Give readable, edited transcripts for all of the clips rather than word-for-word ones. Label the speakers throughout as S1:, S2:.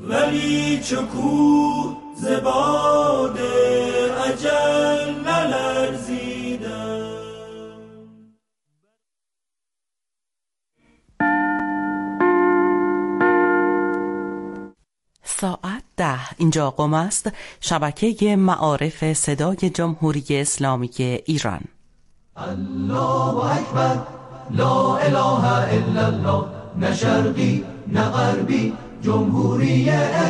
S1: ولی چکو زباد اجل نلرزیدم.
S2: ساعت 10 اینجا قم است، شبکه معارف صدای جمهوری اسلامی ایران.
S1: الله اکبر، لا اله الا الله، نه شرقی نه غربی، جمهوری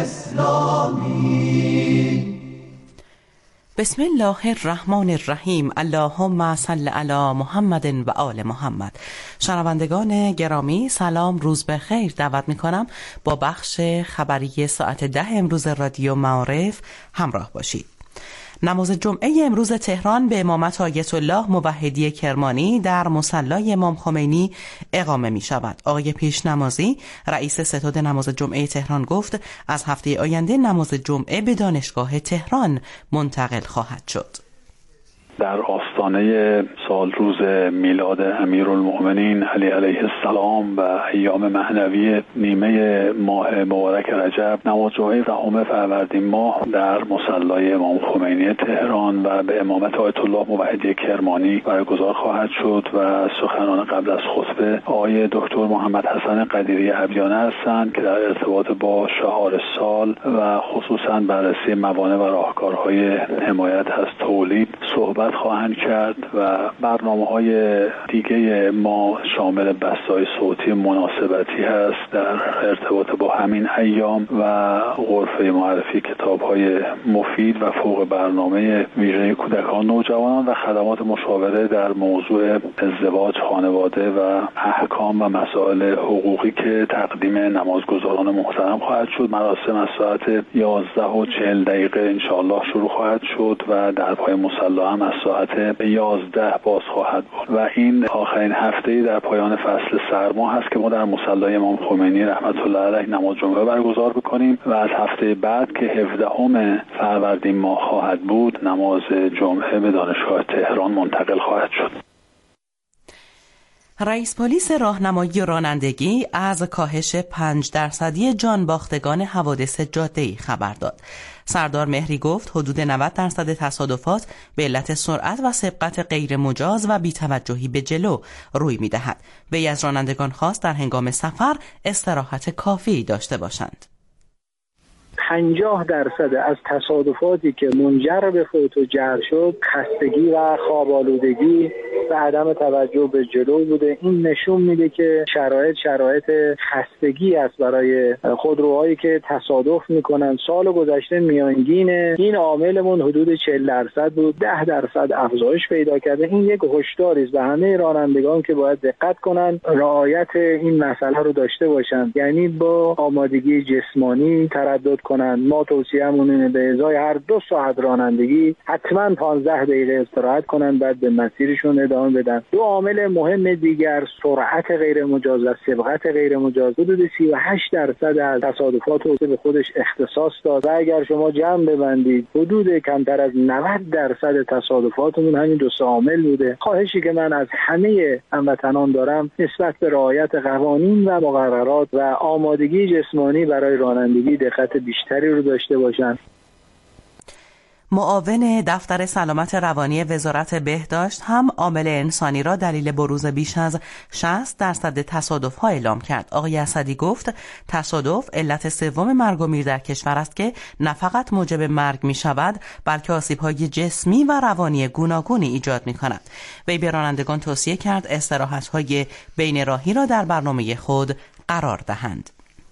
S1: اسلامی.
S2: بسم الله الرحمن الرحیم. اللهم صل علی محمد و آل محمد. شنوندگان گرامی سلام، روز بخیر. دعوت میکنم با بخش خبری ساعت 10 امروز رادیو معارف همراه باشید. نماز جمعه امروز تهران به امامت آیت الله موحدی کرمانی در مصلی امام خمینی اقامه می شود. آقای پیشنمازی رئیس ستاد نماز جمعه تهران گفت از هفته آینده نماز جمعه به دانشگاه تهران منتقل خواهد شد.
S3: در آستانه سالروز میلاد امیرالمؤمنین علی علیه السلام و ایام معنوی نیمه ماه مبارک رجب، نماز جمعه 10 فروردین ماه در مصلی امام خمینی تهران و به امامت آیت الله موحدی کرمانی برگزار خواهد شد و سخنان قبل از خطبه آقای دکتر محمد حسن قدیری ابیانه هستند که در ارتباط با شعار سال و خصوصا بررسی موانع و راهکارهای حمایت از تولید صحبت خواهند کرد و برنامه‌های دیگه ما شامل بث‌های صوتی مناسبتی هست در ارتباط با همین ایام و غرفه معرفی کتاب‌های مفید و فوق برنامه ویژه کودکان نوجوانان و خدمات مشاوره در موضوع ازدواج، خانواده و احکام و مسائل حقوقی که تقدیم نمازگزاران محترم خواهد شد. مراسم از ساعت 11:40 انشاءالله شروع خواهد شد و در پای مصلی هم از ساعت 11 باز خواهد بود و این آخرین هفته‌ای در پایان فصل سرما هست که ما در مصلی امام خمینی رحمت الله علیه نماز جمعه برگزار بکنیم و از هفته بعد که 17 فروردین ماه خواهد بود نماز جمعه به دانشگاه تهران منتقل خواهد شد.
S2: رئیس پلیس راهنمایی و رانندگی از کاهش 5% جانباختگان حوادث جاده‌ای خبر داد. سردار مهری گفت حدود 90% تصادفات به علت سرعت و سبقت غیر مجاز و بی‌توجهی به جلو روی می‌دهد. وی از رانندگان خواست در هنگام سفر استراحت کافی داشته باشند.
S4: 50% از تصادفاتی که منجر به فوت و جرح شد خستگی و خواب آلودگی و عدم توجه به جلو بوده. این نشون میده که شرایط خستگی است برای خودروهایی که تصادف میکنن. سال گذشته میانگین این عاملمون حدود 40% بود، 10% افزایش پیدا کرده. این یک هشداری است به همه رانندگان که باید دقت کنن، رعایت این مسئله رو داشته باشن، یعنی با آمادگی جسمانی تردد کنن. ما توصیه‌مون اینه به ازای هر 2 ساعت رانندگی حتما 15 دقیقه استراحت کنن، بعد به مسیرشون ادامه بدن. 2 عامل مهم دیگر سرعت غیر مجاز و سبقت غیر مجاز. حدود 38% از تصادفات رو به خودش اختصاص داد و اگر شما جمع ببندید حدود کمتر از 90% تصادفاتمون همین 2 عامل بوده. خواهشی که من از همه هموطنان دارم نسبت به رعایت قوانین و مقررات و آمادگی جسمانی برای رانندگی دقت بیشتری رو داشته باشن.
S2: معاون دفتر سلامت روانی وزارت بهداشت هم عامل انسانی را دلیل بروز بیش از 60% تصادف‌ها اعلام کرد. آقای اسدی گفت تصادف علت سوم مرگ و میر در کشور است که نه فقط موجب مرگ می شود بلکه آسیب‌های جسمی و روانی گوناگونی ایجاد می کند. وی به رانندگان توصیه کرد استراحت‌های بین راهی را در برنامه خود قرار دهند.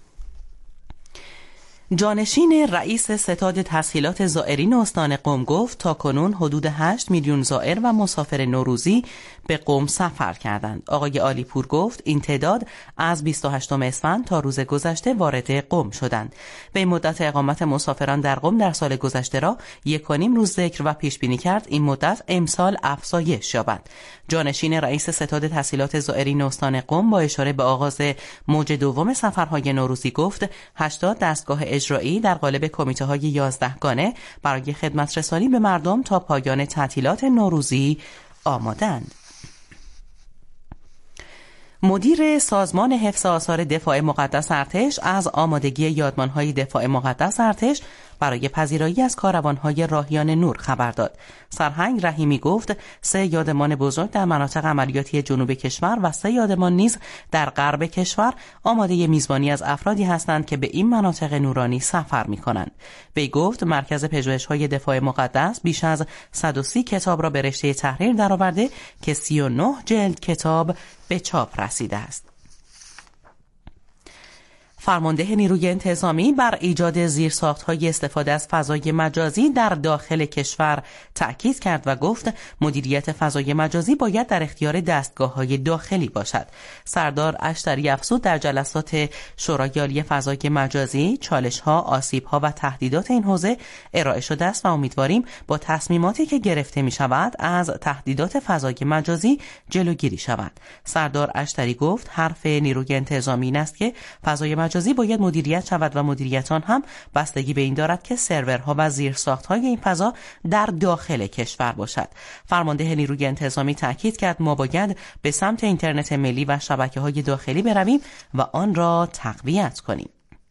S2: جانشین رئیس ستاد تسهیلات زائرین استان قم گفت تاکنون حدود 8 میلیون زائر و مسافر نوروزی به قم سفر کردند. آقای عالیپور گفت این تعداد از 28 اسفند تا روز گذشته وارد قم شدند. به مدت اقامت مسافران در قم در سال گذشته را 1.5 روز ذکر و پیش بینی کرد این مدت امسال افزایش یابد. جانشین رئیس ستاد تسهیلات زائرین استان قم با اشاره به آغاز موج دوم سفرهای نوروزی گفت 80 دستگاه اجرایی در قالب کمیته‌های 11 گانه برای خدمت رسانی به مردم تا پایان تعطیلات نوروزی آماده‌اند. مدیر سازمان حفظ آثار دفاع مقدس ارتش از آمادگی یادمان‌های دفاع مقدس ارتش برای پذیرایی از کاروان‌های راهیان نور خبر داد. سرهنگ رحیمی گفت 3 یادمان بزرگ در مناطق عملیاتی جنوب کشور و 3 یادمان نیز در غرب کشور آماده میزبانی از افرادی هستند که به این مناطق نورانی سفر می‌کنند. وی گفت مرکز پژوهش‌های دفاع مقدس بیش از 130 کتاب را به رشته تحریر درآورده که 39 جلد کتاب به چاپ رسیده است. فرمانده نیروی انتظامی بر ایجاد زیرساخت‌های استفاده از فضای مجازی در داخل کشور تأکید کرد و گفت مدیریت فضای مجازی باید در اختیار دستگاه‌های داخلی باشد. سردار اشتری افزود در جلسات شورای عالی فضای مجازی چالش‌ها، آسیب‌ها و تهدیدات این حوزه ارائه شده است و امیدواریم با تصمیماتی که گرفته می‌شود از تهدیدات فضای مجازی جلوگیری شود. سردار اشتری گفت حرف نیروی انتظامی این است که فضای مجازی باید مدیریت شود و مدیریت آن هم بستگی به این دارد که سرورها و زیرساخت‌های این فضا در داخل کشور باشد. فرمانده نیروی انتظامی تاکید کرد ما باید به سمت اینترنت ملی و شبکه‌های داخلی برویم و آن را تقویت کنیم.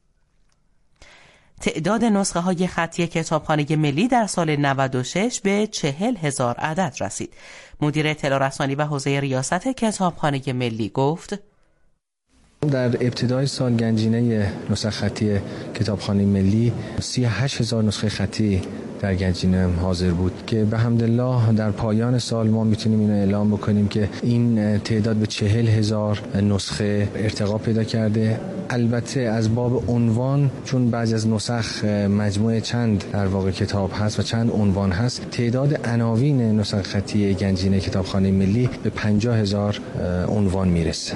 S2: تعداد نسخه‌های خطی کتابخانه ملی در سال 96 به 40,000 عدد رسید. مدیر اطلاع رسانی و حوزه ریاست کتابخانه ملی گفت
S5: در ابتدای سال گنجینه نسخ خطی کتابخانه ملی 38,000 نسخه خطی در گنجینه حاضر بود که به حمدالله در پایان سال ما میتونیم اینو اعلام بکنیم که این تعداد به 40,000 نسخه ارتقا پیدا کرده. البته از باب عنوان چون بعضی از نسخ مجموعه چند در واقع کتاب هست و چند عنوان هست، تعداد عناوین نسخ خطی گنجینه کتابخانه ملی به 50,000 عنوان میرسه.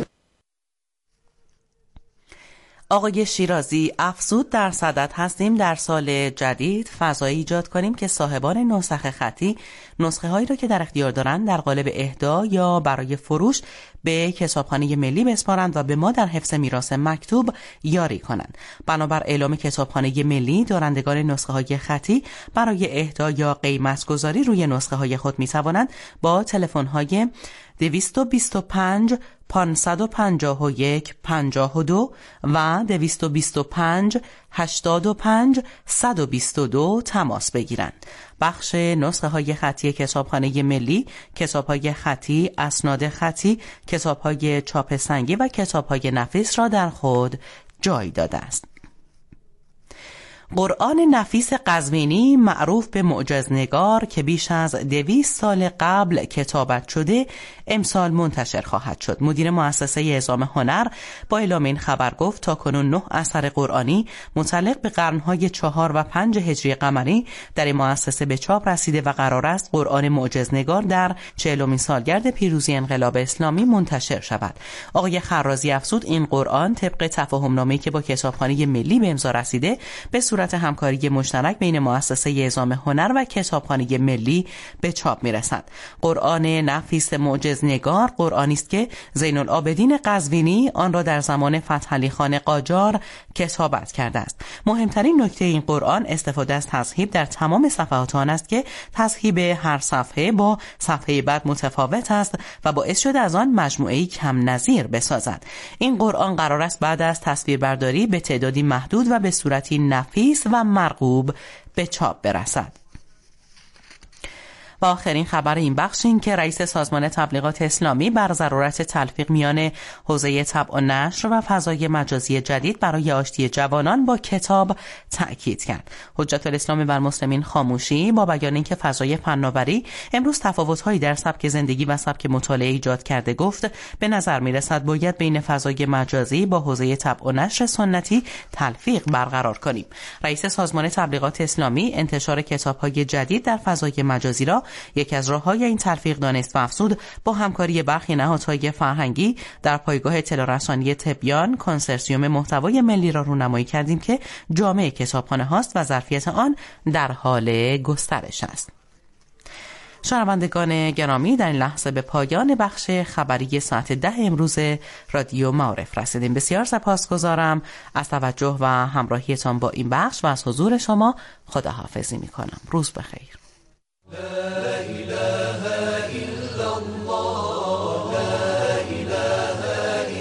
S2: آقای شیرازی افزود در صدد هستیم در سال جدید فضایی ایجاد کنیم که صاحبان نسخ خطی نسخه هایی را که در اختیار دارند در قالب اهدا یا برای فروش به کتابخانه ملی بسپارند و به ما در حفظ میراث مکتوب یاری کنند. بنابر اعلام کتابخانه ملی دارندگان نسخه های خطی برای اهدا یا قیمت گذاری روی نسخه های خود می توانند با تلفن های 225 551 52 و 225 85 122 تماس بگیرند. بخش نسخه های خطی کتابخانه ملی، کتاب های خطی، اسناد خطی، کتاب های چاپ سنگی و کتاب های نفیس را در خود جای داده است. قرآن نفیس قزوینی معروف به معجزنگار که بیش از 200 سال قبل کتابت شده امسال منتشر خواهد شد. مدیر مؤسسه اعزام هنر با اعلام این خبر گفت تاکنون 9 اثر قرآنی متعلق به قرنهای 4 و 5 هجری قمری در این مؤسسه به چاپ رسیده و قرار است قرآن معجزنگار در 40مین سالگرد پیروزی انقلاب اسلامی منتشر شود. آقای خرازی افزود این قرآن طبق تفاهم‌نامه‌ای که با کتابخانه ملی به امضا رسیده به صورت همکاری مشترک بین مؤسسه اعزام هنر و کتابخانه ملی به چاپ می‌رسد. قرآن نفیس معجزنگار قرآنی است که زین العابدین قزوینی آن را در زمان فتحعلی خان قاجار کتابت کرده است. مهمترین نکته این قرآن استفاده از تصحیح در تمام صفحات آن است که تصحیح هر صفحه با صفحه بعد متفاوت است و باعث شده از آن مجموعه‌ای کم نظیر بسازد. این قرآن قرار است بعد از تصویربرداری به تعدادی محدود و به صورتی نفیس و مرغوب به چاپ برسد. و آخرین خبر این بخش این که رئیس سازمان تبلیغات اسلامی بر ضرورت تلفیق میان حوزه طبع و نشر و فضای مجازی جدید برای آشتی جوانان با کتاب تأکید کرد. حجت الاسلام والمسلمین خاموشی با بیان اینکه فضای فناوری امروز تفاوت‌هایی در سبک زندگی و سبک مطالعه ایجاد کرده گفت به نظر می‌رسد باید بین فضای مجازی با حوزه طبع و نشر سنتی تلفیق برقرار کنیم. رئیس سازمان تبلیغات اسلامی انتشار کتاب‌های جدید در فضای مجازی را یکی از راه‌های این تلفیق دانست و افزود با همکاری برخی نهادهای فرهنگی در پایگاه اطلاع رسانی تبیان کنسرسیوم محتوای ملی را رونمایی کردیم که جامع کتابخانه هاست و ظرفیت آن در حال گسترش است. شنوندگان گرامی در این لحظه به پایان بخش خبری ساعت 10 امروز رادیو معارف رسیدیم. بسیار سپاسگزارم از توجه و همراهیتان با این بخش و از حضور شما خداحافظی می‌کنم. روز بخیر.
S1: لا إله إلا الله لا إله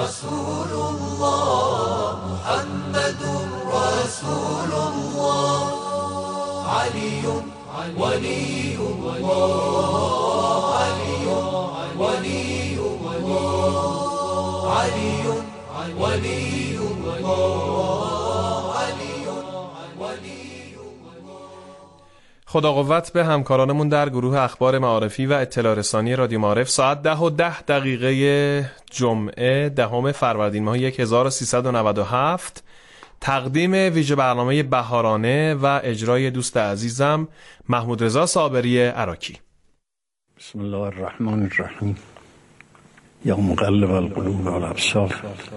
S1: رسول الله محمد رسول الله علي ولي الله علي ولي الله علي ولي الله علي ولي.
S6: خدا قوت به همکارانمون در گروه اخبار معارفی و اطلاع رسانی رادیو معارف. ساعت 10:10 جمعه 10 فروردین ماه 1397 تقدیم ویژه برنامه بهارانه و اجرای دوست عزیزم محمود رضا صابری عراقی.
S7: بسم الله الرحمن الرحیم. یا مقلب القلوب والابصار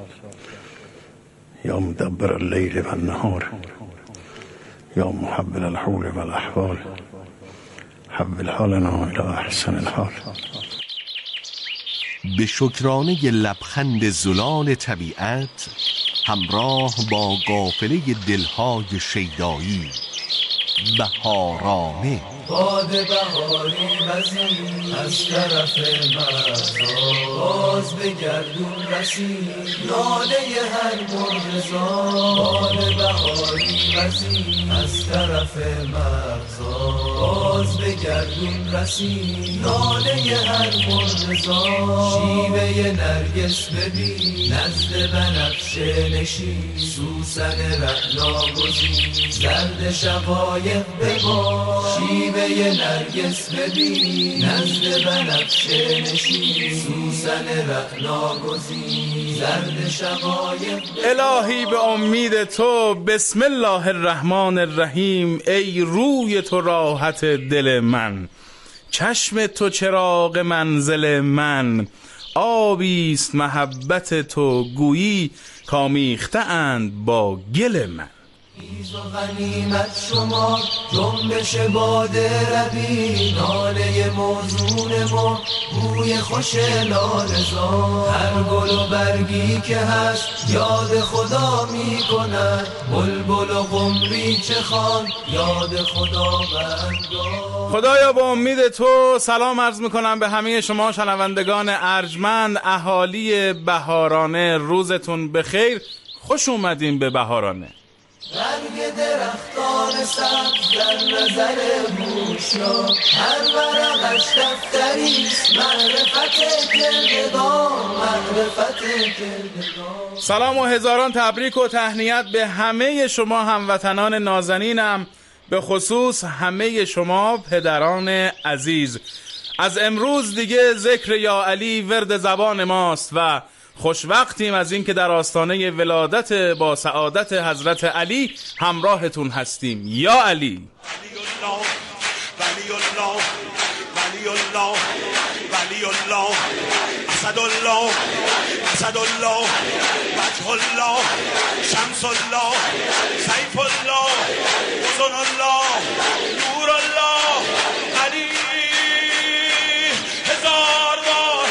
S7: یا مدبر اللیل والنهار یا محول الحول والاحوال حول حالنا الی احسن الحال.
S8: به شکرانه لبخند زلال طبیعت همراه با قافله دلهای شیدایی بهارانه.
S1: باد بهاری وزید از طرف مرزا، باز به گردون رسید ناله هر مرغزا. باد بهاری وزید از طرف مرزا، باز به گردون رسید ناله هر مرغزا. شیوه نرگس ببین نزد بنفشه نشین، سوسن رعنا گزین زرد شقایق ببار. شیوه نرگس ببین نزد بنفشه نشین، سوسن رعنا گزین زرد شقایق ببار.
S9: الهی به امید تو بسم الله الرحمن الرحیم. ای روی تو راحت دل من، چشم تو چراغ منزل من. آبیست محبت تو گویی کامیخته اند با گل من.
S1: ایز و غنیمت شما جنبش باد ربی، ناله موزون ما بوی خوش لالزار. هر گل و برگی که هست یاد خدا می کند، بلبل و قمری چه خوان یاد خدا بندار.
S9: خدایا با امید تو سلام عرض میکنم به همه شما شنوندگان ارجمند. اهالی بهارانه روزتون بخیر، خوش اومدین به بهارانه.
S1: برگ درختان سبز در نظر موشا، هر ورقش دفتریست معرفت کردگار، معرفت کردگار.
S9: سلام و هزاران تبریک و تهنیت به همه شما هموطنان نازنینم، به خصوص همه شما پدران عزیز. از امروز دیگه ذکر یا علی ورد زبان ماست و خوشوقتیم از این که در آستانه ولادت با سعادت حضرت علی همراهتون هستیم. یا علی
S10: ولی الله ولی الله ولی الله ولی الله اسد الله اسد الله وجه الله شمس الله سیف الله حسن الله نور الله علی. هزار بار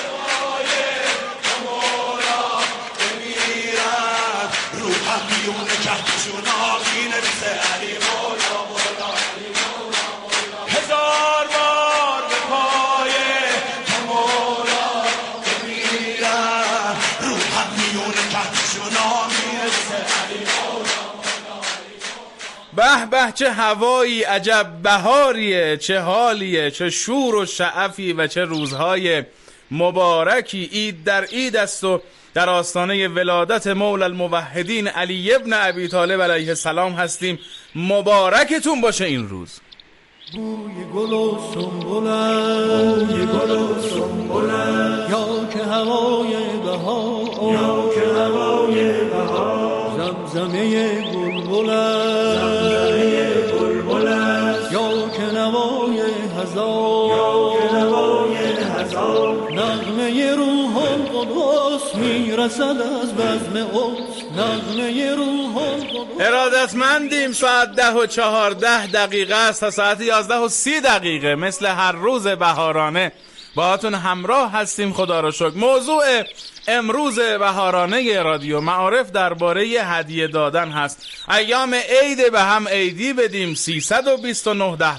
S10: میون کهتشون آقی نویسه علی مولا مولا علی مولا مولا. هزار بار به پای مولا بمیرم، روحم میون کهتشون آقی نویسه علی مولا مولا.
S9: به به چه هوایی عجب بهاریه، چه حالیه، چه شور و شعفی و چه روزهای مبارکی. عید در عید است و در آستانه ولادت مولا الموحدین علی ابن ابی طالب علیه السلام هستیم. مبارکتون باشه این روز.
S1: بوی گل و سنبلت، بوی گل و سنبلت، یا که هوای بهار، یا که هوای بهار. زمزمه بلبلت، زمزمه بلبلت، یا که نوای هزار، یا که نوای هزار. نغمه روح القدس میرسد از بزم قدس، نغمه روح القدس.
S9: ارادتمندیم. ساعت 10:14 است تا ساعت 11:30 مثل هر روز بهارانه باهاتون همراه هستیم. خدا رو شکر. موضوع امروز بهارانه رادیو معارف درباره هدیه دادن هست. ایام عید به هم عیدی بدیم. 329 10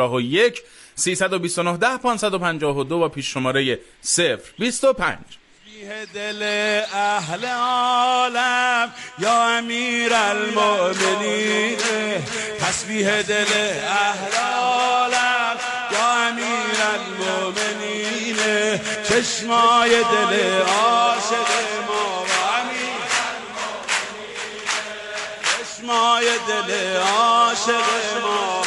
S9: 551 329 10 552 و پیش شماره 025.
S10: دل اهل عالم یا امیر المؤمنین، تسبیح دل اهل عالم یا امیر المؤمنین، چشمای دل عاشق ما و امیر المؤمنین، چشمای دل عاشق ما،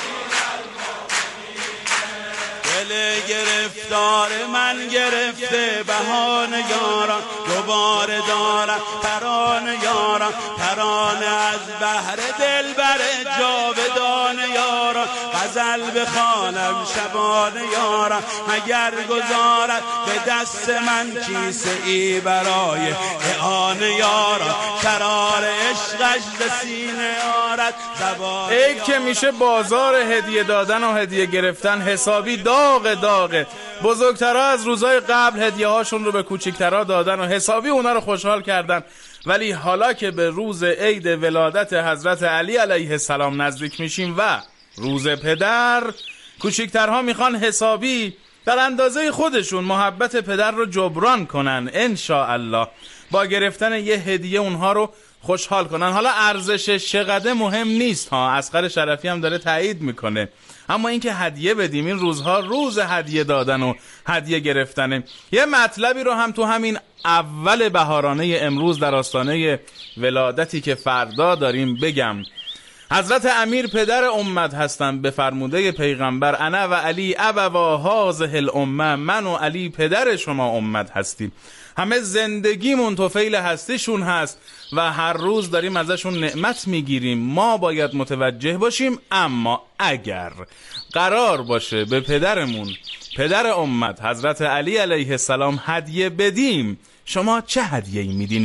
S10: دل گرفتار من گرفته بهانه یاران، دوباره دارم ترانه یاران، ترانه از بحر دل بر جاودانه یاران، غزل بخوانم شبانه یاران، مگر گذارد به دست من کیسه ای برای اعانه یاران، قرار عشقش به سینه آرد زبان.
S9: عید که میشه بازار هدیه دادن و هدیه گرفتن حسابی داغه. بزرگترها از روزهای قبل هدیه هاشون رو به کوچیکترها دادن و حسابی اونا رو خوشحال کردن، ولی حالا که به روز عید ولادت حضرت علی علیه السلام نزدیک میشیم و روز پدر، کوچیکترها میخوان حسابی در اندازه خودشون محبت پدر رو جبران کنن انشاءالله، با گرفتن یه هدیه اونها رو خوشحال کنن. حالا ارزشش چقدر مهم نیست ها، اصغر شرفی هم داره تایید میکنه، اما اینکه هدیه بدیم، این روزها روز هدیه دادن و هدیه گرفتنه. یه مطلبی رو هم تو همین اول بهارانه امروز در آستانه ولادتی که فردا داریم بگم. حضرت امیر پدر امت هستند، به فرموده پیغمبر انا و علی ابوا هذه الامه، من و علی پدر شما امت هستیم. همه زندگیمون طفیل هستیشون هست و هر روز داریم ازشون نعمت میگیریم. ما باید متوجه باشیم، اما اگر قرار باشه به پدرمون، پدر امت حضرت علی علیه السلام هدیه بدیم، شما چه هدیه‌ای میدین؟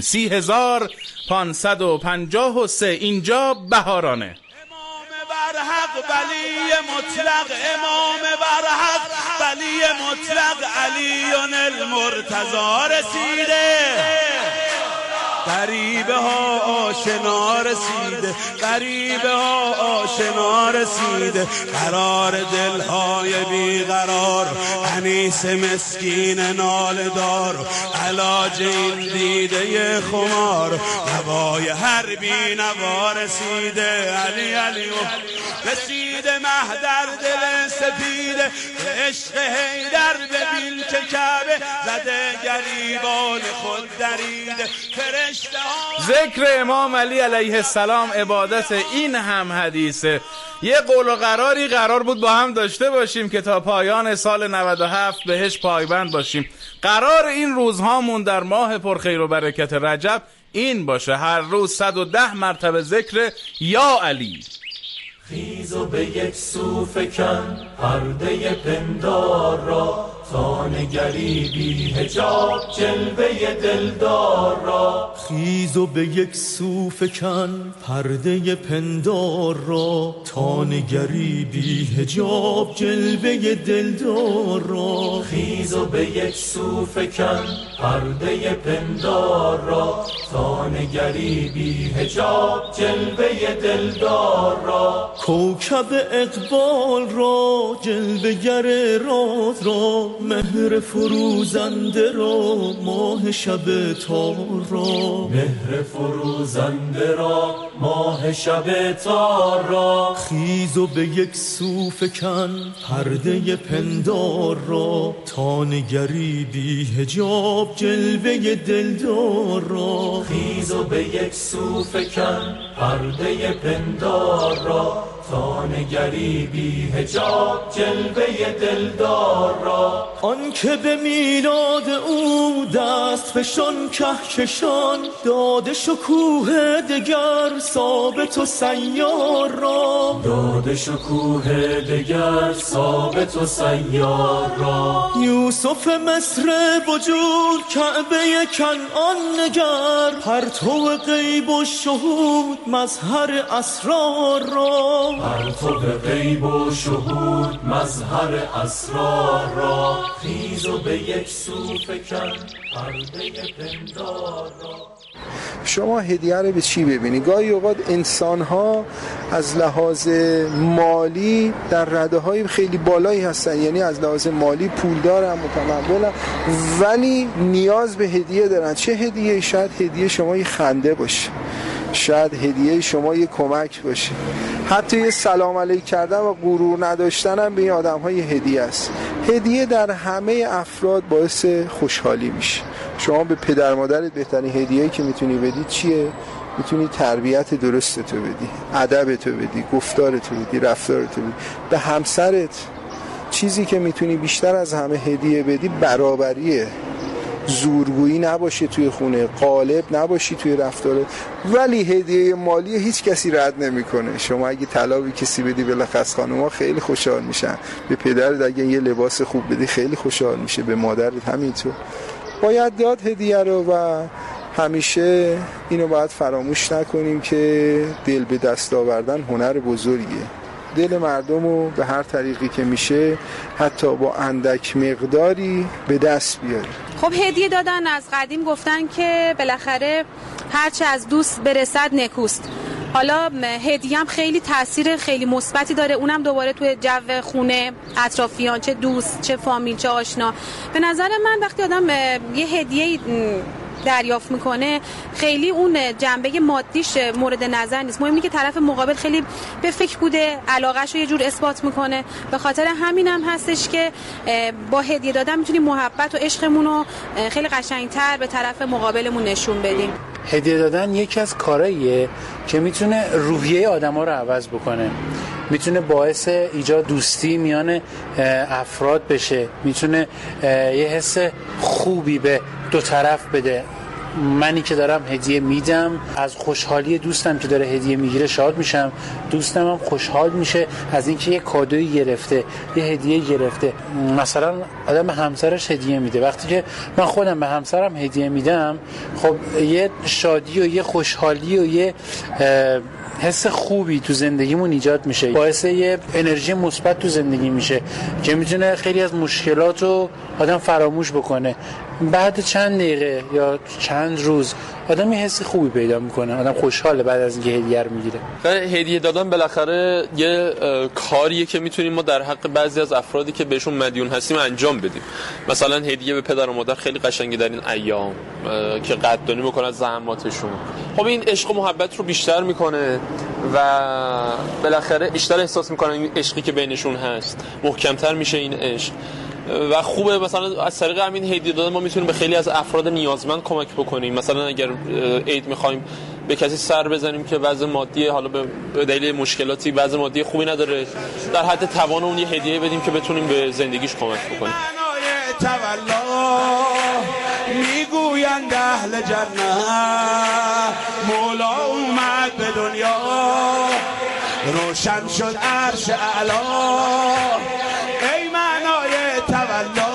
S9: 30553 اینجا بهارانه.
S10: برحق ولی مطلق، امام برحق ولی مطلق، علیون المرتضی رسیده، غریبه ها آشنا رسیده، غریبه ها آشنا رسیده، قرار دلهای بیقرار، انیس مسکین ناله دار، علاج این دیده خمار، نوای هر بی نوا رسیده، علی علی رسیده مهدر دل سپیده، به عشق حیدر ببین که کعبه زده گریبان خود دریده،
S9: ذکر امام علی علیه السلام عبادت، این هم حدیثه. یه قول و قراری قرار بود با هم داشته باشیم که تا پایان سال 97 بهش پایبند باشیم. قرار این روزهامون در ماه پرخیر و برکت رجب این باشه، هر روز 110 مرتبه ذکر یا علی.
S1: خیز و به یک سو فکن پرده پندار را، تا نگری بی حجاب جلوه دلدار را.
S11: خیز و به یک سو فکن پرده پندار را، تا نگری بی حجاب جلوه دلدار را.
S1: خیز و به یک سو فکن پرده پندار را، تا نگری بی حجاب جلوه دلدار را.
S11: کوکب اقبال را، جلوه گر راز را، مهر فروزنده را، ماه شب تار را.
S1: مهر فروزنده را، ماه شب تار را.
S11: خیز و به یک سو فکن پرده پندار را، تا نگری بی حجاب جلوه دلدار را.
S1: خیز و به یک سو فکن پرده پندار را، تا نگری بی حجاب جلوه دلدار را.
S11: آن که به میلاد او دست فشان کهکشان، داده شکوه دگر ثابت و سیار را.
S1: داده شکوه دگر ثابت و سیار را.
S11: یوسف مصر وجود کعبه کنعان نگر، پرتو غیب و شهود مظهر اسرار را. پرتو غیب و شهود مظهر اسرار را، خیز و به یک سو فکن پرده پندار را.
S12: شما هدیه رو به چی ببینی؟ گاهی اوقات انسان‌ها از لحاظ مالی در رده‌های خیلی بالایی هستن، یعنی از لحاظ مالی پولدارن، متمولن، ولی نیاز به هدیه دارن. چه هدیه؟ شاید هدیه شما یه خنده باشه، شاید هدیه شما یه کمک باشه، حتی یه سلام علیک کردن و غرور نداشتن هم به این آدم‌های هدیه است. هدیه در همه افراد باعث خوشحالی میشه. شما به پدر مادرت بهترین هدیه‌ای که میتونی بدی چیه؟ میتونی تربیت درستتو بدی، ادبتو بدی، گفتارتو بدی، رفتارتو بدی. به همسرت چیزی که میتونی بیشتر از همه هدیه بدی برابریه. زورگویی نباشه توی خونه، غالب نباشی توی رفتارت. ولی هدیه مالی هیچ کسی رد نمیکنه. شما اگه طلا به کسی بدی بلخص خانوما خیلی خوشحال میشن. به پدرت اگه یه لباس خوب بدی خیلی خوشحال میشه، به مادرت همینطور. باید داد هدیه رو و همیشه اینو باید فراموش نکنیم که دل به دست آوردن هنر بزرگیه. دل مردم رو به هر طریقی که میشه حتی با اندک مقداری به دست بیاری.
S13: خب هدیه دادن از قدیم گفتن که بالاخره هرچه از دوست برسد نکوست. حالا هدیه هم خیلی تاثیر خیلی مثبتی داره، اونم دوباره توی جو خونه، اطرافیان، چه دوست چه فامیل چه آشنا. به نظر من وقتی آدم یه هدیه دریافت میکنه خیلی اون جنبه مادیش مورد نظر نیست، مهم اینه که طرف مقابل خیلی به فکر بوده، علاقه‌ش رو یه جور اثبات میکنه. به خاطر همین هم هستش که با هدیه دادن میتونیم محبت و عشقمون رو خیلی قشنگتر به طرف مقابلمون نشون بدیم.
S14: هدیه دادن یکی از کارهاییه که میتونه روحیه آدم‌ها رو عوض بکنه، میتونه باعث ایجاد دوستی میان افراد بشه، میتونه یه حس خوبی به دو طرف بده. منی که دارم هدیه میدم از خوشحالی دوستم که داره هدیه میگیره شاد میشم، دوستم هم خوشحال میشه از اینکه یه کادویی گرفته، یه هدیه گرفته. مثلا آدم به همسرش هدیه میده، وقتی که من خودم به همسرم هدیه میدم خب یه شادی و یه خوشحالی و یه حس خوبی تو زندگیمون ایجاد میشه، باعث یه انرژی مثبت تو زندگی میشه که میتونه خیلی از مشکلات رو آدم فراموش بکنه. بعد چند دقیقه یا چند روز آدم یه حس خوبی پیدا میکنه، آدم خوشحاله بعد از اینکه هدیه رو میگیره.
S15: هدیه دادن بالاخره یه کاریه که میتونیم ما در حق بعضی از افرادی که بهشون مدیون هستیم انجام بدیم. مثلا هدیه به پدر و مادر خیلی قشنگه در این ایام که قدردانی بکنن از زحماتشون. خب این عشق و محبت رو بیشتر میکنه و بالاخره بیشتر احساس میکنن این عشقی که بینشون هست، محکمتر میشه این عشق و خوبه. مثلا از طریق همین هدیه دادن ما میتونیم به خیلی از افراد نیازمند کمک بکنیم. مثلا اگر عید میخوایم به کسی سر بزنیم که وضع مادی حالا به دلیل مشکلاتی وضع مادی خوبی نداره، در حد توان اون یه هدیه بدیم که بتونیم به زندگیش کمک بکنیم.
S10: میگویند اهل جنت مولا اومد به دنیا، روشن شد عرش اعلا، ای معنای تولا.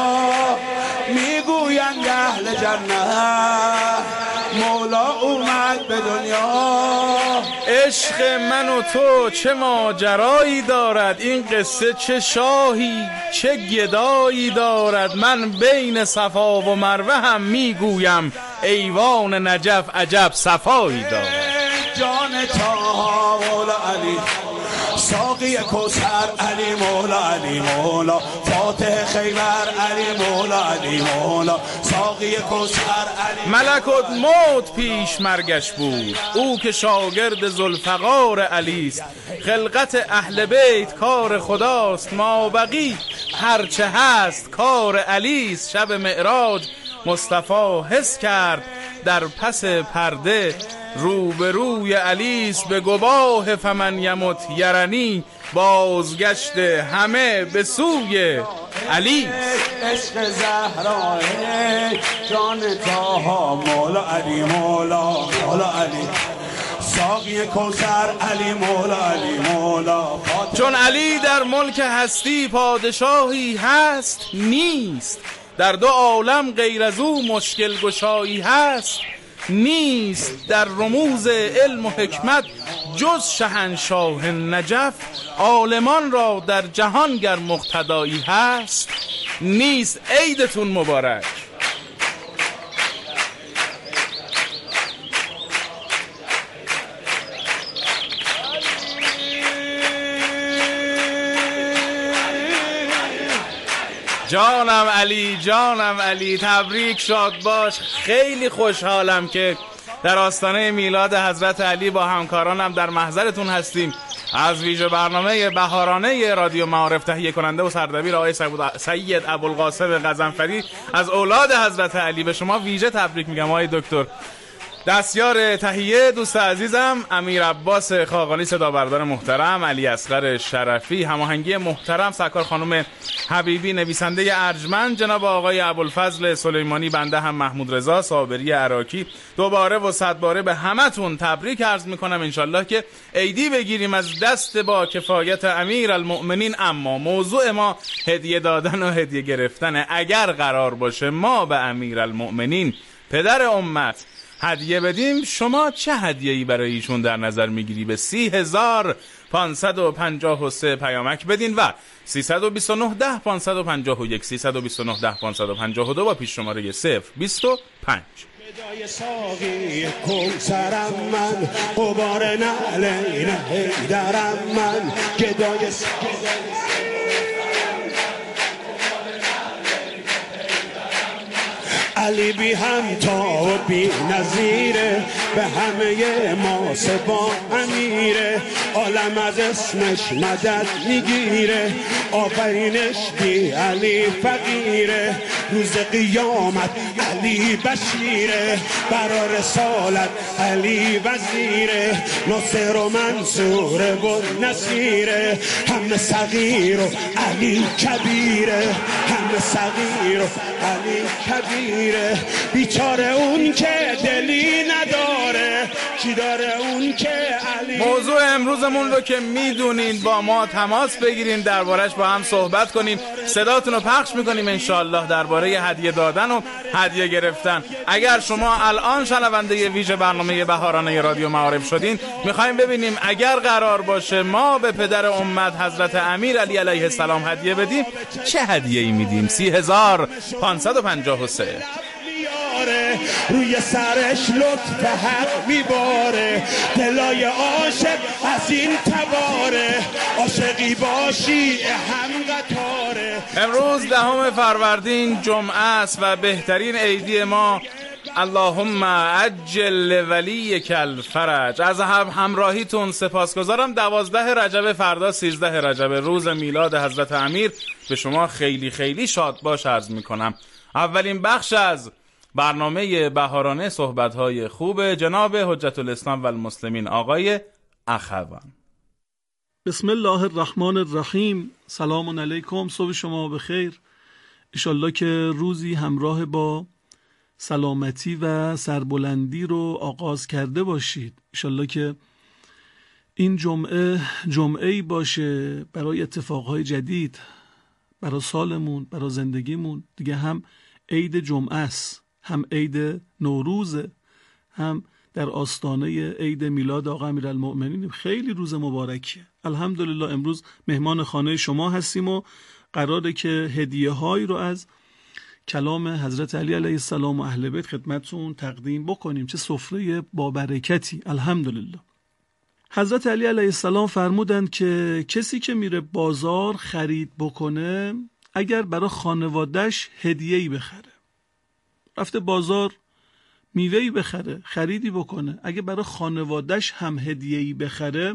S10: میگویند اهل جنت مولا اومد به دنیا.
S9: عشق من و تو چه ماجرایی دارد، این قصه چه شاهی چه گدایی دارد. من بین صفا و مروه هم میگویم ایوان نجف عجب صفایی دارد.
S10: جان تا مولا علی، ساقی کوثر علی مولا، علی مولا فاتح خیبر علی مولا، علی مولا ساقی کوثر علی.
S9: ملکوت موت پیش مرگش بود، او که شاگرد ذوالفقار علی است. خلقت اهل بیت کار خداست، ما بقی هرچه هست کار علی است. شب معراج مصطفی حس کرد در پس پرده، روبروی علی است به گواه فمن یمت یرنی. بازگشت همه به سوی علی.
S10: عشق زهرا جان طه مولا، علی مولا مولا علی ساقی کوثر علی مولا، علی مولا.
S9: چون علی در ملک هستی پادشاهی هست نیست، در دو عالم غیر از او مشکل گشایی هست. نیست در رموز علم و حکمت جز شهنشاه نجف. عالمان را در جهان گر مقتدایی هست نیست. عیدتون مبارک. جانم علی، جانم علی، تبریک، شاد باش. خیلی خوشحالم که در آستانه میلاد حضرت علی با همکارانم در محضرتون هستیم. از ویژه برنامه بهارانه رادیو معارف تهیه کننده و سردبیر آقای سید ابوالقاسم غضنفری از اولاد حضرت علی به شما ویژه تبریک میگم آقای دکتر. دستیار تهیه دوست عزیزم امیر عباس خاقانی، صدا بردار محترم علی اصغر شرفی، هماهنگی محترم سرکار خانم حبیبی، نویسنده ارجمند جناب آقای ابوالفضل سلیمانی، بنده هم محمود رضا صابری عراقی. دوباره و صد باره به همتون تبریک عرض میکنم. انشالله که عیدی بگیریم از دست با کفایت امیر المؤمنین. اما موضوع ما هدیه دادن و هدیه گرفتن. اگر قرار باشه ما به امیر المؤمنین پدر امت هدیه بدیم، شما چه هدیه‌ای برای ایشون در نظر میگیری؟ به 30553 پیامک بدین و 329 10 551 329 10 552 با پیش شماره 025.
S10: گدای ساقی کوثرم من، غبار نعلین حیدرم من، گدای علی بی همتا و بی نظیره، به همه ما سبا امیره، عالم از اسمش مدد میگیره، آفرینش بی علی فقیره، روز قیامت علی بشیره، برا رسالت علی وزیره، ناصر و منصور و نصیره، همه صغیر و علی کبیره، همه صغیر و علی کبیره، بیچاره اون که دلی نداره، کی داره اون که علی.
S9: موضوع امروزمون رو که میدونین با ما تماس بگیرین، دربارش با هم صحبت کنیم، صداتون رو پخش میکنیم انشالله درباره هدیه دادن و هدیه گرفتن. اگر شما الان شنونده ویژه برنامه بهارانه رادیو معارف شدین، میخوایم ببینیم اگر قرار باشه ما به پدر امت حضرت امیر علی علیه السلام هدیه بدیم چه هدیه‌ای میدیم. 30553
S10: روی سرش لطف حق میباره، دلای عاشق از این تباره، عاشقی باشی هم قطاره.
S9: امروز 10 فروردین جمعه است و بهترین عیدی ما اللهم عجل ولیک الفرج. از همراهیتون سپاسگزارم. 12 رجب فردا 13 رجب روز میلاد حضرت امیر به شما خیلی خیلی شاد باش عرض میکنم. اولین بخش از برنامه بهارانه صحبت‌های خوب جناب حجت الاسلام و المسلمین آقای اخوان.
S16: بسم الله الرحمن الرحیم. سلام علیکم، صبح شما بخیر. انشالله که روزی همراه با سلامتی و سربلندی رو آغاز کرده باشید. انشالله که این جمعه‌ای باشه برای اتفاقهای جدید، برای سالمون، برای زندگیمون. دیگه هم عید جمعه است، هم عید نوروزه، هم در آستانه عید میلاد آقا امیرالمؤمنین. خیلی روز مبارکیه. الحمدلله امروز مهمان خانه شما هستیم و قراره که هدیه هایی رو از کلام حضرت علی علیه السلام و اهل بیت خدمتتون تقدیم بکنیم. چه سفره با برکتی. الحمدلله. حضرت علی علیه السلام فرمودند که کسی که میره بازار خرید بکنه، اگر برای خانوادهش هدیه‌ای بخره، رفته بازار میوه‌ای بخره، خریدی بکنه، اگه برای خانوادهش هم هدیه‌ای بخره،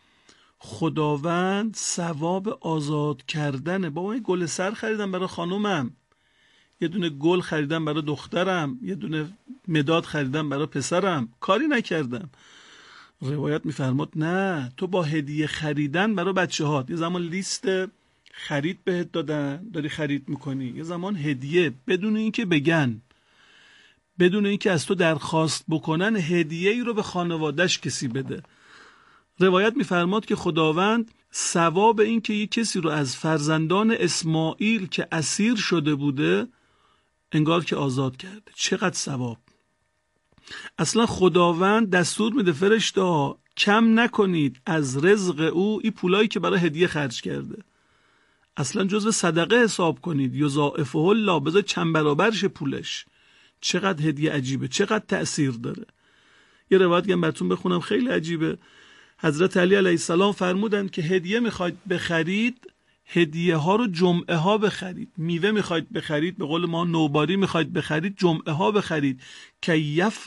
S16: خداوند ثواب آزاد کردنه. بابا این گل سر خریدم برای خانومم، یه دونه گل خریدم برای دخترم، یه دونه مداد خریدم برای پسرم، کاری نکردم. روایت میفرماد نه، تو با هدیه خریدن برای بچه هات، یه زمان لیست خرید بهت دادن، داری خرید میکنی، یه زمان هدیه، بدون اینکه بگن، بدون اینکه از تو درخواست بکنن، هدیه ای رو به خانوادهش کسی بده. روایت میفرماد که خداوند ثواب این که یک کسی رو از فرزندان اسماعیل که اسیر شده بوده انگار که آزاد کرده. چقدر ثواب. اصلا خداوند دستور میده فرشته کم نکنید از رزق او این پولایی که برای هدیه خرج کرده، اصلا جزو صدقه حساب کنید. یضاعفه الله، بذار چند برابرش پولش. چقدر هدیه عجیبه، چقدر تأثیر داره. یه روایت هم براتون بخونم خیلی عجیبه. حضرت علی علیه السلام فرمودن که هدیه میخواید بخرید، هدیه ها رو جمعه ها بخرید. میوه میخواید بخرید، به قول ما نوباری میخواید بخرید، جمعه ها بخرید که